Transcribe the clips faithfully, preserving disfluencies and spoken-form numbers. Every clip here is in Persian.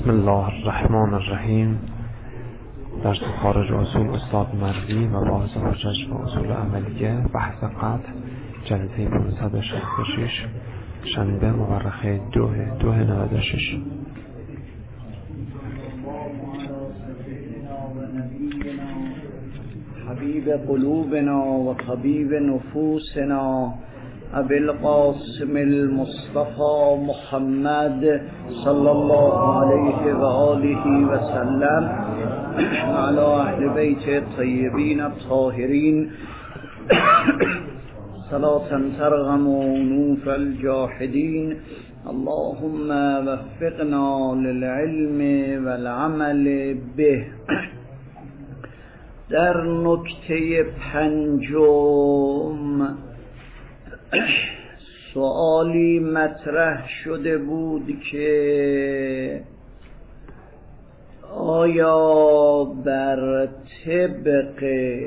بسم الله الرحمن الرحیم. درس خارج اصول استاد مروی و باز حجج و اصول عملیه، بحث قطع، جلسه پانصد و شصت و شش، شنبه مورخه دو دو نود و شش. حبیب قلوبنا و طبیب نفوسنا ابی القاسم المصطفى محمد صلی الله علیه و آله و سلم و علی اهل بیت الطیبین الطاهرین صلاة ترغم انوف الجاحدین. اللهم وفقنا للعلم والعمل به. در نکته پنجم سوالی مطرح شده بود که آیا بر طبق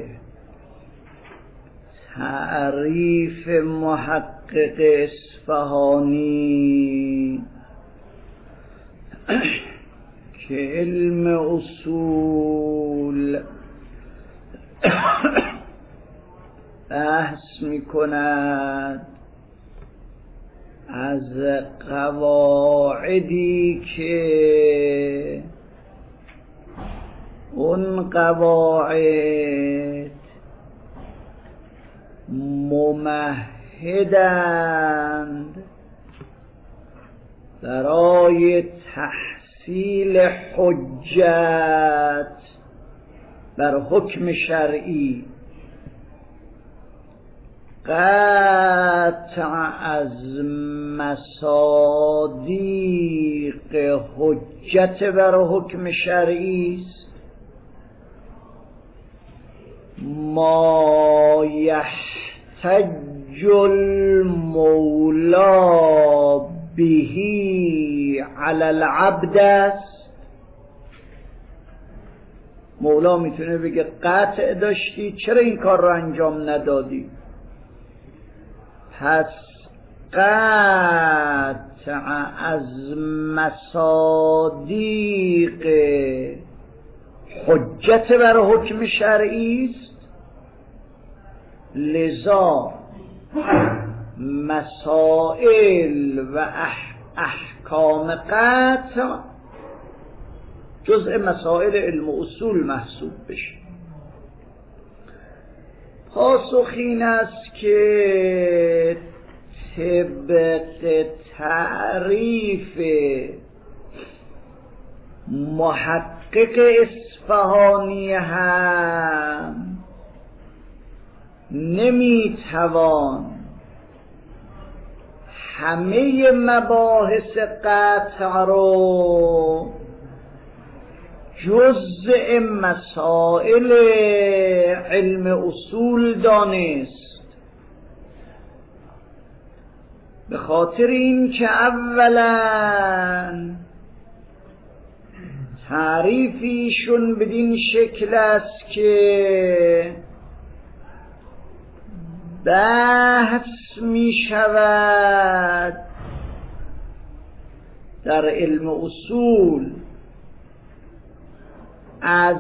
تعریف محقق اصفهانی که علم اصول بحث می کند از قواعدی که اون قواعد ممهدند برای تحصیل حجت بر حکم شرعی، قطع از مصادیق حجت بر حکم شرعی است ما یحتج المولا بهی علی العبد است. مولا میتونه بگه قطع داشتی، چرا این کار رو انجام ندادی؟ پس قطع از مصادیق حجت بر حکم شرعی است، لذا مسائل و احکام قطع جزء مسائل علم اصول محسوب بشه. پاسخ این است که طبق تعریف محقق اصفهانی هم نمیتوان همه مباحث قطع رو جزء مسائل علم اصول دانست، به خاطر این که اولا تعریفیشون بدین شکل است که بحث می شود در علم اصول از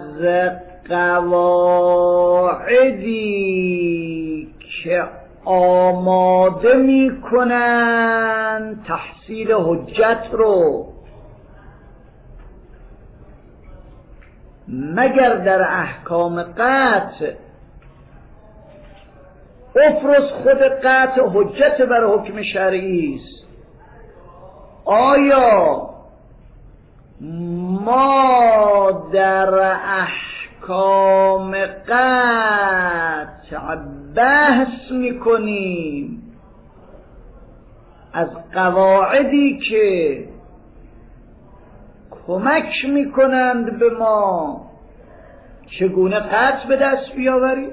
قواعدی که آماده می کنند تحصیل حجت رو، مگر در احکام قطع افرض خود قطع حجت بر حکم شرعی است. آیا ما در احکام قطع بحث میکنیم از قواعدی که کمک میکنند به ما چگونه قطع به دست بیاوریم؟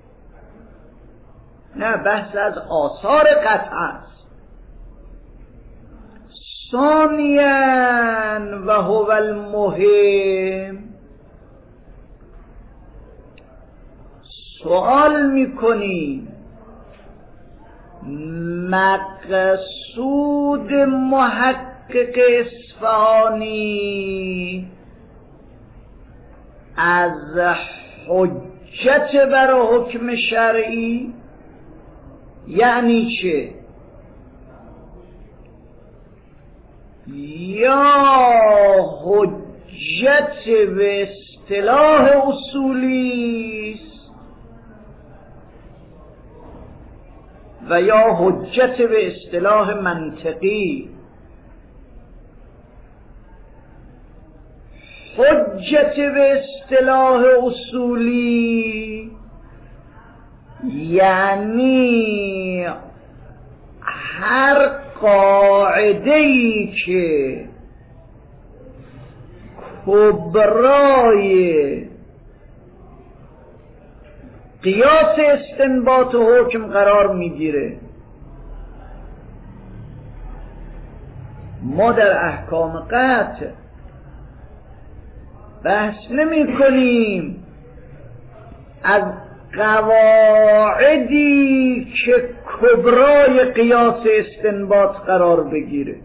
نه، بحث از آثار قطع است. ثانیاً و هو المهم، سوال میکنیم مقصود محقق محقق اصفهانی از حجت بر حکم شرعی یعنی چه؟ یا حجت به اصطلاح اصولی و یا حجت به اصطلاح منطقی. حجت به اصطلاح اصولی یعنی هر قاعده‌ای که کبرای قیاس استنباط و حکم قرار میگیره. ما در احکام قطع بحث نمی کنیم از قواعدی که کبرای قیاس استنباط قرار بگیره.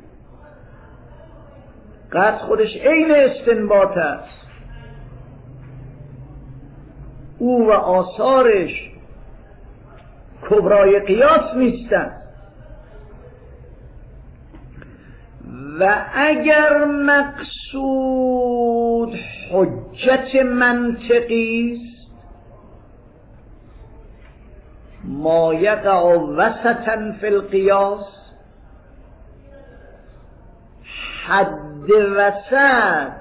قطع خودش عین استنباط است، او و آثارش کبرای قیاس نیستند. و اگر مقصود حجت منطقی است، ما یقع وسطا فی القیاس، حد وسط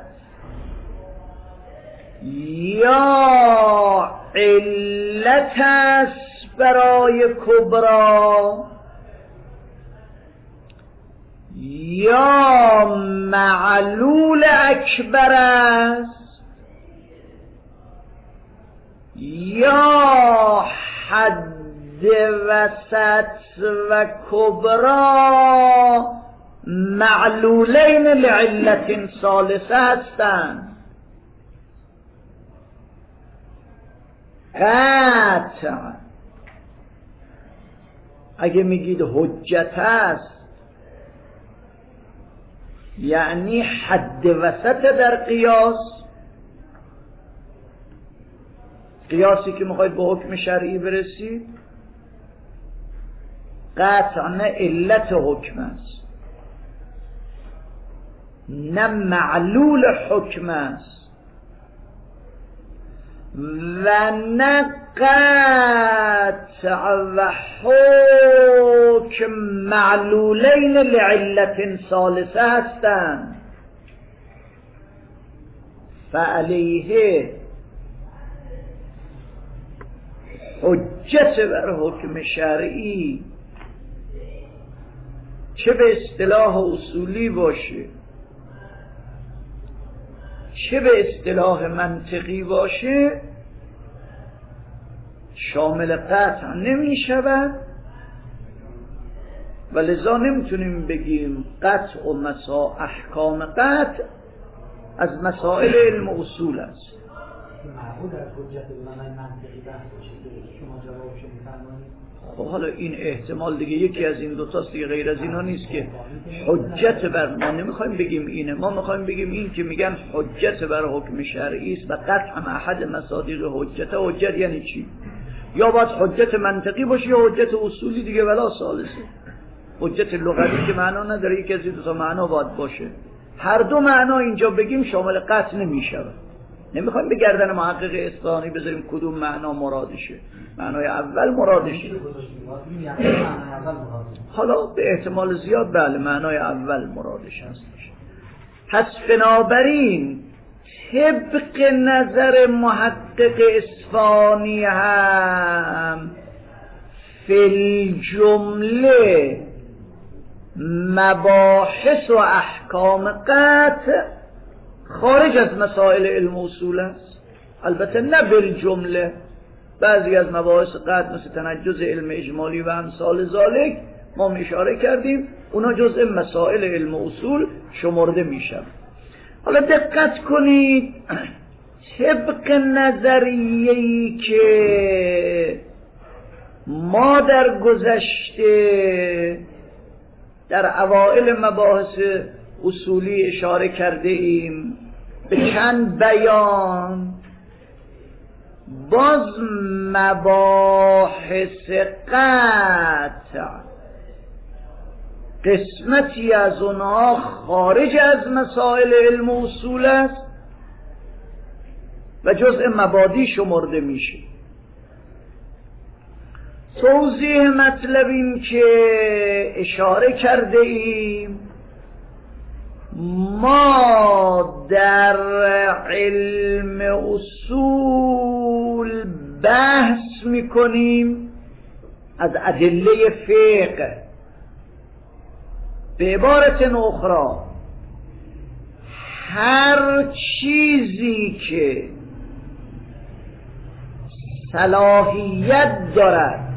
یا علت است برای کبرا یا معلول اکبر است یا حد وسط و کبرا معلولین لعلت ثالثه هستند. قطع اگه میگید حجت است یعنی حد وسط در قیاس، قیاسی که میخواید به حکم شرعی برسید. قطع نه علت حکم است، نه معلول حکم است و نه قطع و حکم معلولین لعلت ثالثه هستند. فعلیه حجت بر حکم شرعی چه به اصطلاح اصولی باشه چه به اصطلاح منطقی باشه شامل قطع نمی شود و لذا نمیتونیم بگیم قطع و مسا احکام قطع از مسائل علم اصول است. معبود از حجت بنای منطقی بحث باشه که شما جوابشو میفرمایید. خب حالا این احتمال دیگه یکی از این دوتاست دیگه، غیر از اینا نیست که حجت بر ما نمیخوایم بگیم اینه، ما میخوایم بگیم این که میگن حجت بر حکم شرعی است و قطعا احد مصادیق حجت. حجت یعنی چی؟ یا باید حجت منطقی باشه یا حجت اصولی دیگه ولا ثالثه. حجت لغوی که معنا نداره، یکی از این دو تا معنا باید باشه. هر دو معنا اینجا بگیم شامل قطع نمیشه. نمیخوایم به گردن محقق اصفهانی بذاریم کدوم معنا مرادشه. معنای اول مرادشه. حالا به احتمال زیاد بله معنای اول مرادش هست. پس بنابراین طبق نظر محقق اصفهانی هم فی الجمله مباحث و احکام قطع خارج از مسائل علم اصول است. البته نه بالجمله، بعضی از مباحث قطع مثل تنجز علم اجمالی و امثال ذالک ما اشاره کردیم اونا جزء مسائل علم اصول شمرده میشن. حالا دقت کنید طبق نظریه‌ای که ما در گذشته در اوائل مباحث اصولی اشاره کرده ایم به چند بیان، باز مباحث قطع قسمتی از اونها خارج از مسائل علم و اصول است و جزء مبادی شمرده میشه. توضیح مطلب این که اشاره کرده ایم ما در علم اصول بحث میکنیم از ادله فقه. به عبارت اخرى هر چیزی که صلاحیت دارد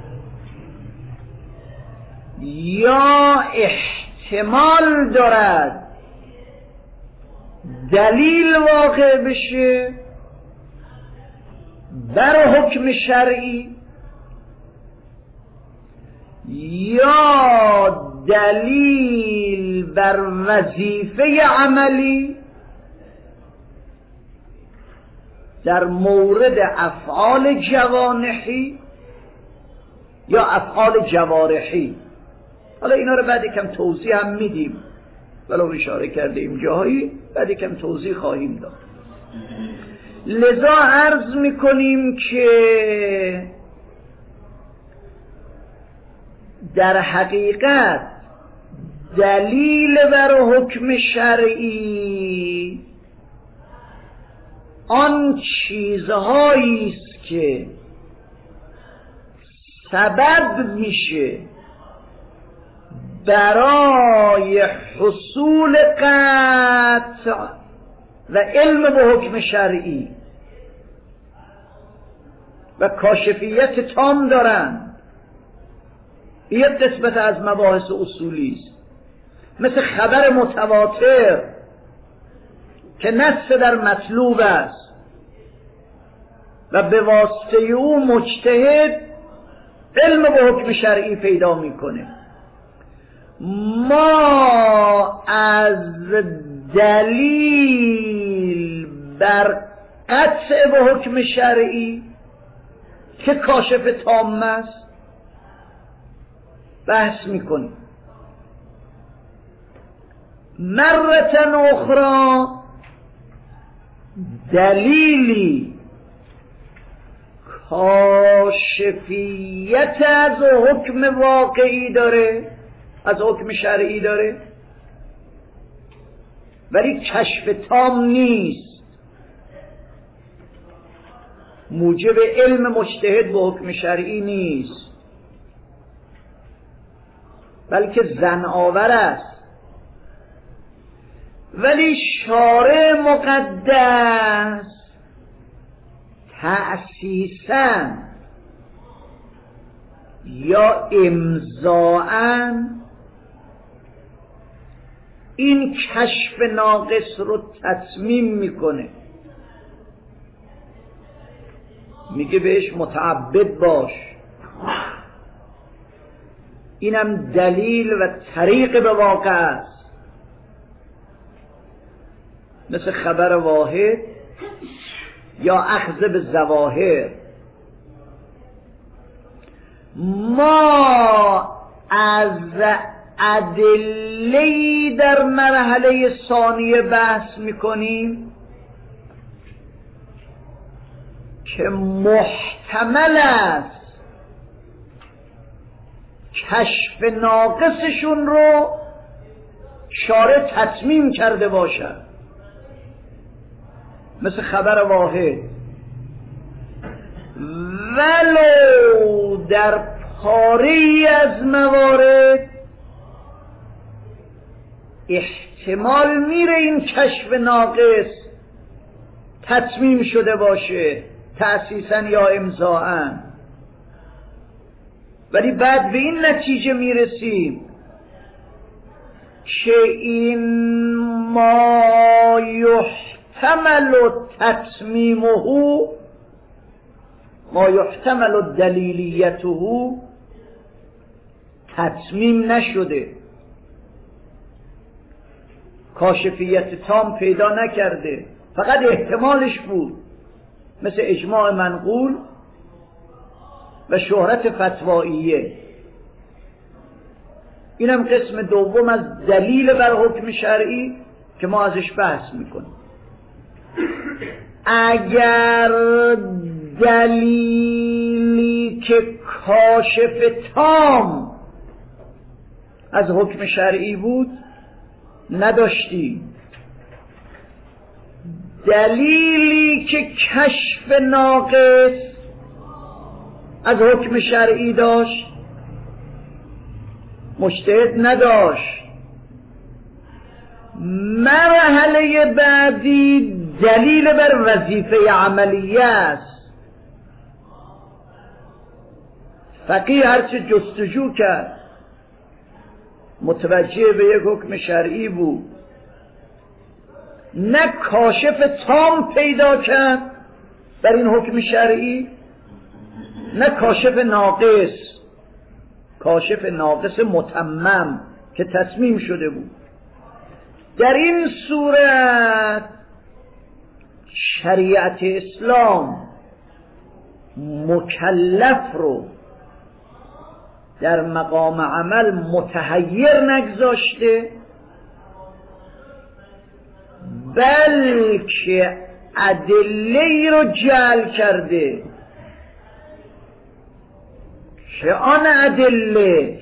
یا احتمال دارد دلیل واقع بشه بر حکم شرعی یا دلیل بر وظیفه عملی، در مورد افعال جوانحی یا افعال جوارحی. حالا اینا رو بعد کم توضیح هم میدیم، ولو اشاره کردیم جاهایی، بعد کم توضیح خواهیم داد. لذا عرض میکنیم که در حقیقت دلیل بر حکم شرعی آن چیزهایی است که سبب میشه برای حصول قطع و علم به حکم شرعی و کاشفیت تام دارن. یک قسمت از مباحث اصولی است، مثل خبر متواتر که نص در مطلوب است و به واسطه او مجتهد علم به حکم شرعی پیدا میکنه. ما از دلیل بر قطع به حکم شرعی که کاشف تام است بحث میکنیم. مرة اخرى دلیلی کاشفیت از حکم واقعی داره، از حکم شرعی داره، ولی کشف تام نیست، موجب علم مجتهد به حکم شرعی نیست، بلکه ظن آور است. ولی شارع مقدس تأسیساً یا امضاءً این کشف ناقص رو تتمیم میکنه، میگه بهش متعبد باش. اینم دلیل و طریق به واقع است، مثل خبر واحد یا اخذ به ظواهر. ما از ادله‌ای در مرحله ثانیه بحث میکنیم که محتمل است کشف ناقصشون رو شارع تتمیم کرده باشد، مثل خبر واحد، ولو در پاره‌ای از موارد احتمال میره این کشف ناقص تتمیم شده باشه تأسیساً یا امضاءً، ولی بعد به این نتیجه میرسیم که این ما یحتمل تتمیمه، ما یحتمل دلیلیته، تتمیم نشده. کاشفیت تام پیدا نکرده، فقط احتمالش بود، مثل اجماع منقول و شهرت فتواییه. اینم قسم دوم از دلیل بر حکم شرعی که ما ازش بحث میکنیم. اگر دلیلی که کاشف تام از حکم شرعی بود نداشتی، دلیلی که کشف ناقص از حکم شرعی داشت مجتهد نداشت، مرحله بعدی دلیل بر وظیفه عملیه است. فقیه هرچه جستجو کرد متوجه به یک حکم شرعی بود، نه کاشف تام پیدا کرد بر این حکم شرعی، نه کاشف ناقص، کاشف ناقص متمم که تصمیم شده بود. در این صورت شریعت اسلام مکلف رو در مقام عمل متحیر نگذاشته، بلکه ادله رو جعل کرده که آن ادله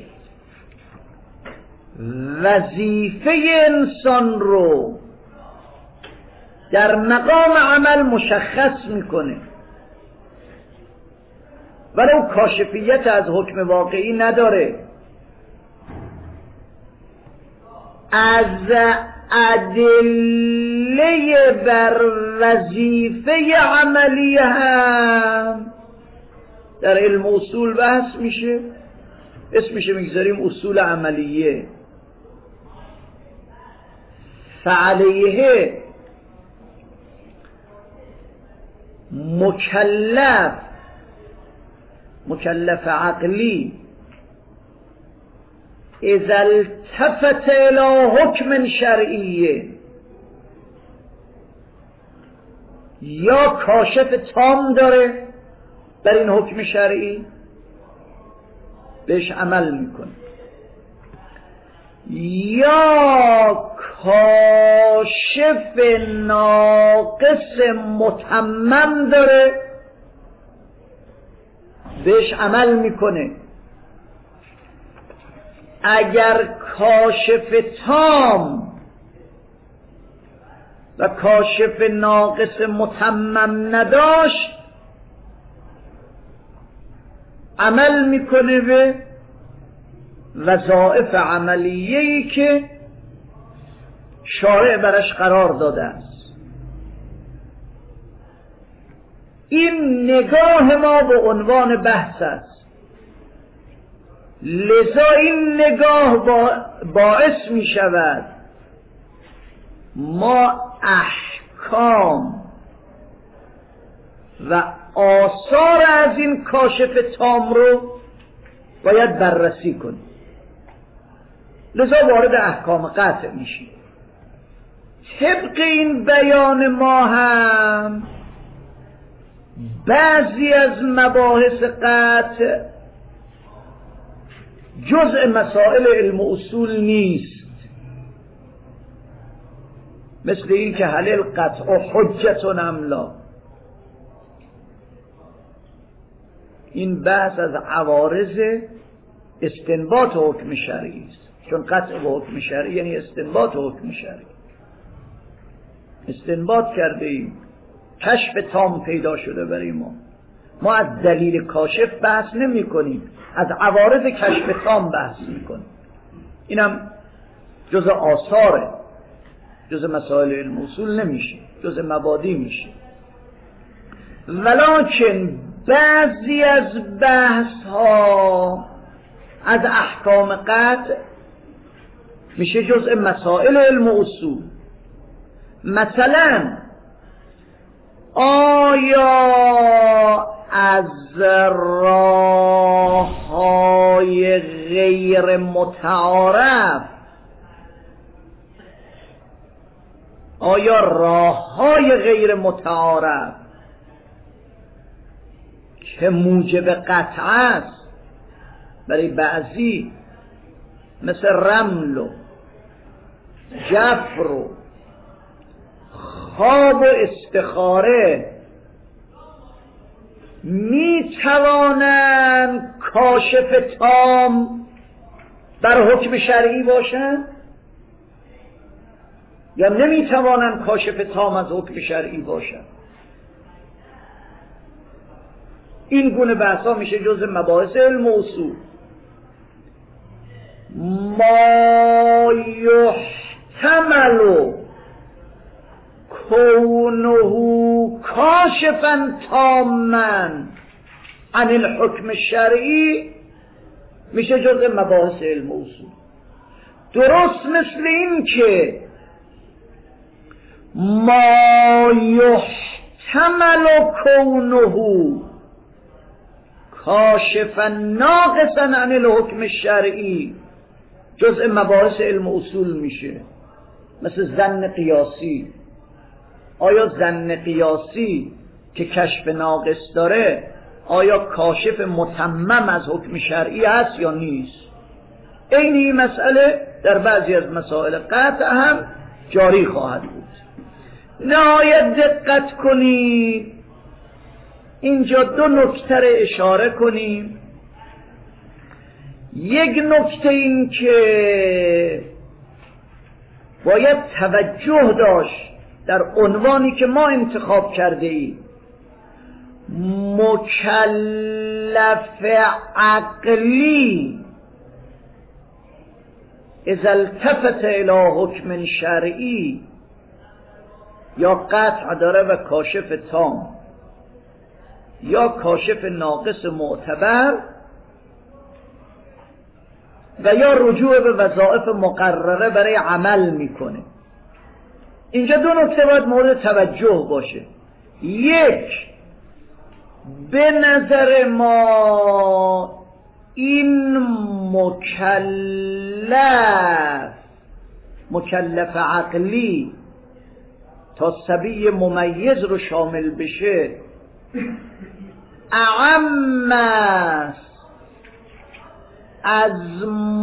وظیفه انسان رو در مقام عمل مشخص میکنه، ولو کاشفیت از حکم واقعی نداره. از ادله بر وظیفه عملی هم در علم اصول بحث میشه، اسمشه میگذاریم اصول عملیه. فعلیه مکلف، مکلف عقلی اذا التفت الى حکم شرعیه، یا کاشف تام داره در این حکم شرعی بهش عمل میکنه، یا کاشف ناقص متمم داره بهش عمل میکنه. اگر کاشف تام و کاشف ناقص متمم نداشت عمل میکنه به وظایف عملیه‌ای که شارع برش قرار داده است. این نگاه ما به عنوان بحث است، لذا این نگاه باعث می شود ما احکام و آثار از این کاشف تام رو باید بررسی کنیم. لذا وارد احکام قطع میشیم. طبق این بیان ما هم بعضی از مباحث قطع جزء مسائل علم اصول نیست، مثل این که هل القطع حجت ام لا. این بحث از عوارض استنباط حکم شرعی است، چون قطع به حکم شرعی یعنی استنباط حکم شرعی. استنباط کرده ایم، کشف تام پیدا شده برای ما. ما از دلیل کاشف بحث نمی کنیم، از عوارض کشف تام بحث می کنیم. اینم جز آثاره، جز مسائل علم اصول نمیشه، جز مبادی میشه. ولکن بعضی از بحث ها از احکام قطع میشه جزء مسائل علم اصول. مثلا آیا از راه‌های غیر متعارف آیا راه های غیر متعارف که موجب قطع است برای بعضی مثل رمل و جفر و خواب و استخاره می توانند کاشف تام بر حکم شرعی باشند یا نمی توانند کاشف تام از حکم شرعی باشند؟ این گونه بحثا میشه جزء مباحث علم و اصول. ما یحتمل کونه کاشفا تاما عن الحکم الشرعی میشه جزء مباحث علم و اصول. درست مثل این که ما یحتمل کونه کاشفا ناقصا عن الحکم الشرعی جزء مباحث علم و اصول میشه. مثل ظن قیاسی. آیا ظن قیاسی که کشف ناقص داره آیا کاشف متمم از حکم شرعی است یا نیست؟ این این مسئله در بعضی از مسائل قطع هم جاری خواهد بود. نهایت دقت کنید، اینجا دو نکته اشاره کنیم. یک نکته این که باید توجه داشت در عنوانی که ما انتخاب کرده ایم، مکلف عقلی اذا التفت الى حکم شرعی یا قطع داره و کاشف تام یا کاشف ناقص معتبر و یا رجوع به وظایف مقرره برای عمل میکنه. اینجا دو نکته باید مورد توجه باشه. یک، به نظر ما این مکلف مکلف عقلی تا سبیل ممیز رو شامل بشه اعم است از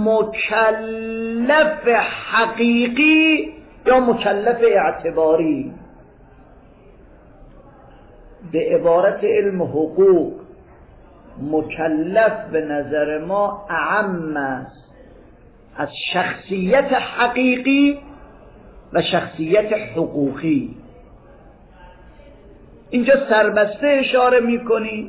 مکلف حقیقی یا مکلف اعتباری. به عبارت علم حقوق مکلف به نظر ما اعم است از شخصیت حقیقی و شخصیت حقوقی. اینجا سربسته اشاره میکنی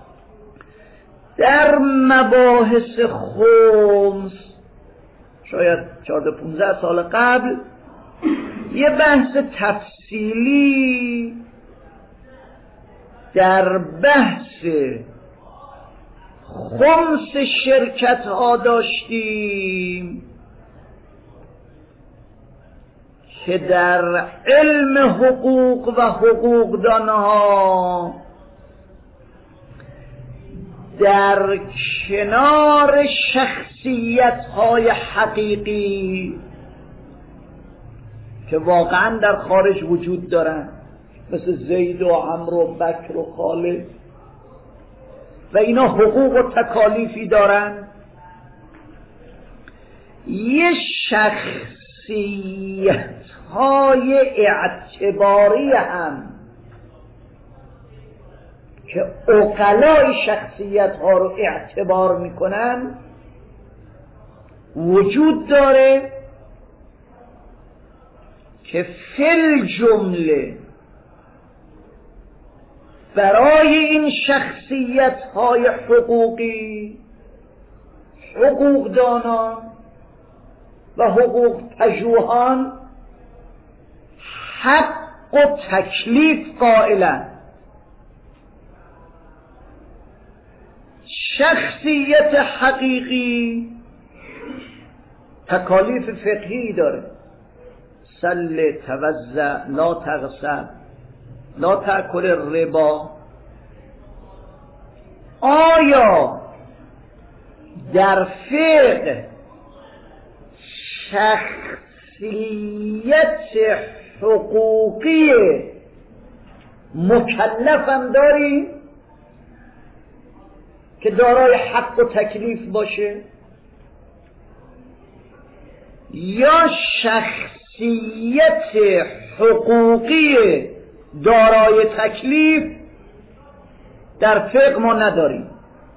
در مباحث خمس شاید چهارده پونزده سال قبل یه بحث تفصیلی در بحث خمس شرکت ها داشتیم که در علم حقوق و حقوقدان ها در کنار شخصیت های حقیقی که واقعا در خارج وجود دارن مثل زید و عمرو و بکر و خالد و اینا حقوق و تکالیفی دارن، یه شخصیت های اعتباری هم که عقلای شخصیت ها رو اعتبار میکنن وجود داره که فی جمله برای این شخصیت های حقوقی حقوقدانان و حقوق پژوهان حق و تکلیف قائلند. شخصیت حقیقی تکالیف فقهی داره، صل توزع لا تغصب لا تأکل الربا. آیا در فقه شخصیت حقوقی مکلف هم داریم که دارای حق و تکلیف باشه، یا شخصیت حقوقی دارای تکلیف در فقه ما نداریم.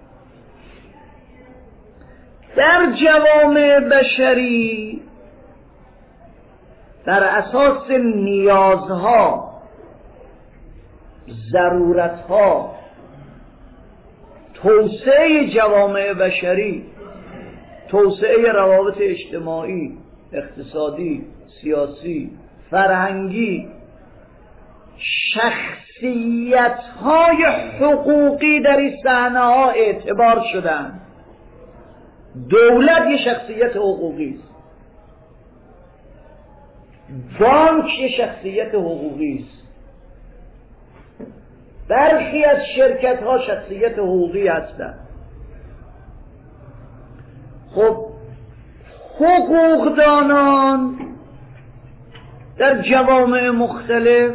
در جوامع بشری در اساس نیازها، ضرورتها، توسعه جوامع بشری، توسعه روابط اجتماعی، اقتصادی، سیاسی، فرهنگی، شخصیت‌های حقوقی در این صحنه‌ها اعتبار شدن. دولت یه شخصیت حقوقی است، بانک یه شخصیت حقوقی است، برخی از شرکت‌ها شخصیت حقوقی هستند. خب حقوقدانان در جوامع مختلف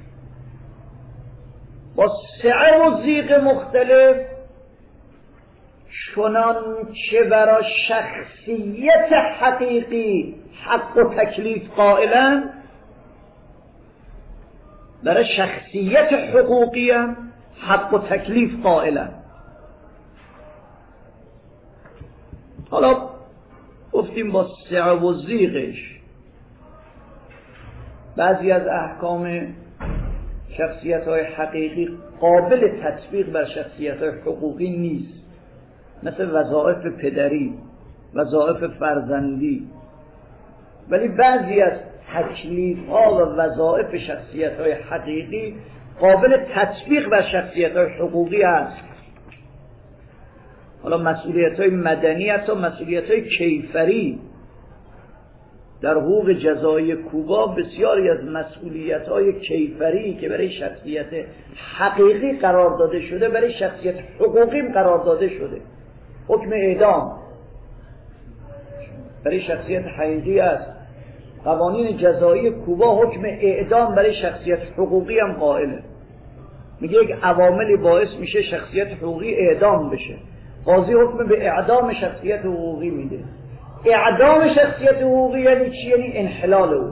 با سعه و ضیق مختلف چنان چه برای شخصیت حقیقی حق و تکلیف قائلن، برای شخصیت حقوقی هم حق و تکلیف قائلن. حالا گفتیم با سعه و ضیقش بعضی از احکام شخصیت‌های حقیقی قابل تطبیق بر شخصیت‌های حقوقی نیست، مثل وظایف پدری، وظایف فرزندی، ولی بعضی از تکلیف‌ها و وظایف شخصیت‌های حقیقی قابل تطبیق بر شخصیت‌های حقوقی است. حالا مسئولیت‌های مدنی حتی مسئولیت‌های کیفری در حقوق جزایی کوبا، بسیاری از مسئولیت‌های کیفری که برای شخصیت حقیقی قرار داده شده برای شخصیت حقوقی قرار داده شده. حکم اعدام برای شخصیت حقیقی است. قوانین جزایی کوبا حکم اعدام برای شخصیت حقوقی هم قائله. میگه یک عواملی باعث میشه شخصیت حقوقی اعدام بشه، قاضی حکم به اعدام شخصیت حقوقی میده. اعدام شخصیت حقوقی یعنی چی؟ یعنی انحلال او،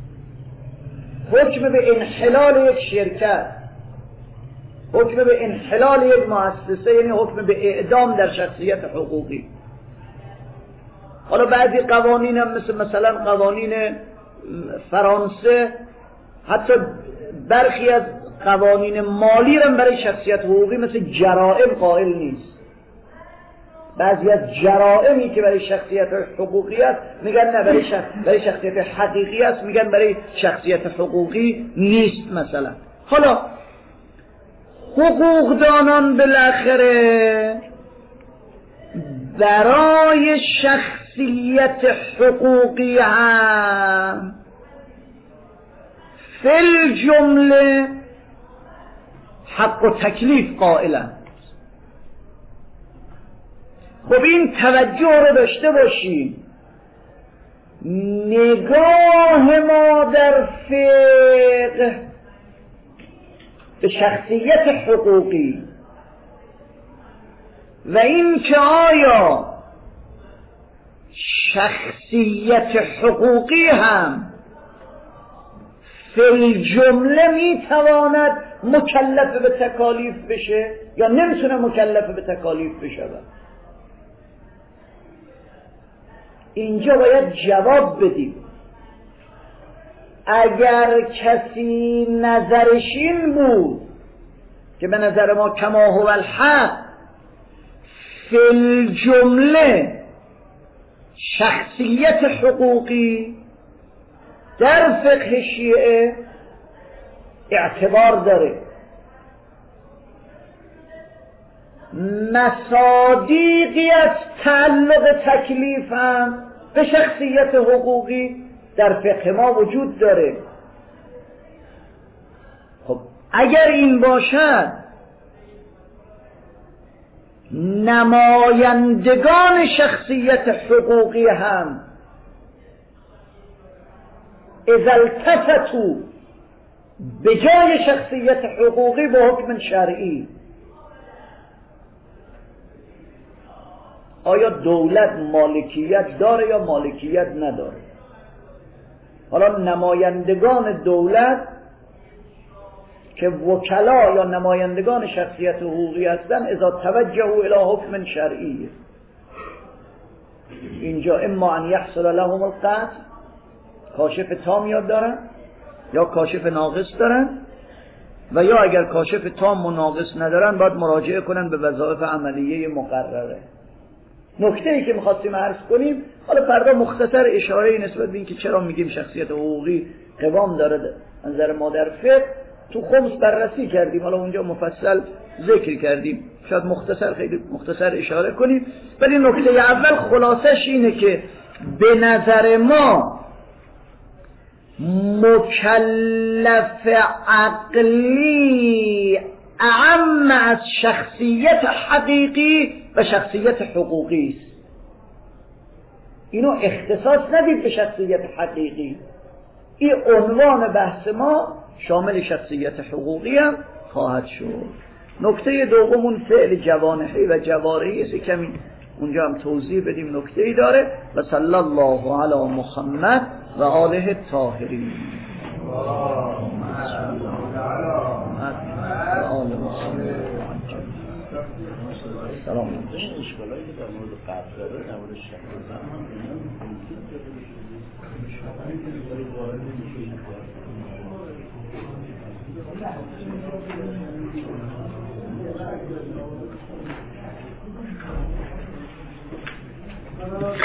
حکم به انحلال یک شرکت، حکم به انحلال یک مؤسسه، یعنی حکم به اعدام در شخصیت حقوقی. حالا بعضی قوانین هم مثل مثلا قوانین فرانسه، حتی برخی از قوانین مالی هم برای شخصیت حقوقی مثل جرائم قائل نیست. بعضی از جرائمی که برای شخصیت حقوقی است میگن نه برای, شخص... برای شخصیت حقیقی است، میگن برای شخصیت حقوقی نیست مثلا. حالا حقوقدانان بالاخره برای شخصیت حقوقی هم فی الجمله حق و تکلیف قائلند. خب این توجه رو داشته باشیم، نگاه ما در فقه به شخصیت حقوقی و این که آیا شخصیت حقوقی هم فی الجمله میتواند مکلف به تکالیف بشه یا نمیتونه مکلف به تکالیف بشه. اینجا باید جواب بدیم. اگر کسی نظرش این بود که به نظر ما کما هو الحق فی الجمله شخصیت حقوقی در فقه شیعه اعتبار داره، مصادیقی از تعلق تکلیف هم به شخصیت حقوقی در فقه ما وجود داره. خب اگر این باشد، نمایندگان شخصیت حقوقی هم اذا التفتوا به جای شخصیت حقوقی به حکم شرعی. آیا دولت مالکیت داره یا مالکیت نداره؟ حالا نمایندگان دولت که وکلا یا نمایندگان شخصیت حقوقی هستن اذا توجهوا الی حکم شرعی، اینجا اما ان یحصل لهم القطع، کاشف تام یاد دارن یا کاشف ناقص دارن، و یا اگر کاشف تام و ناقص ندارن باید مراجعه کنن به وظایف عملیه مقرره. نکته ای که میخواستیم عرض کنیم، حالا فردا مختصر اشاره نسبت به این که چرا میگیم شخصیت حقوقی قوام داره نظر ما در فقه، تو خمس بررسی کردیم، حالا اونجا مفصل ذکر کردیم، شاید مختصر خیلی مختصر اشاره کنیم. ولی نکته اول خلاصش اینه که به نظر ما مکلف عقلی اعم از شخصیت حقیقی و شخصیت حقوقی است. اینو اختصاص ندید به شخصیت حقیقی، این عنوان بحث ما شامل شخصیت حقوقی هم خواهد شد. نکته دومون فعل جوانحی و جوارحی است، کمی اونجا هم توضیح بدیم، نکته ای داره. و صلی الله علی محمد و آله الطاهرین. سلام علیکم. اشکالاتی که در مورد قطع داره در مورد شک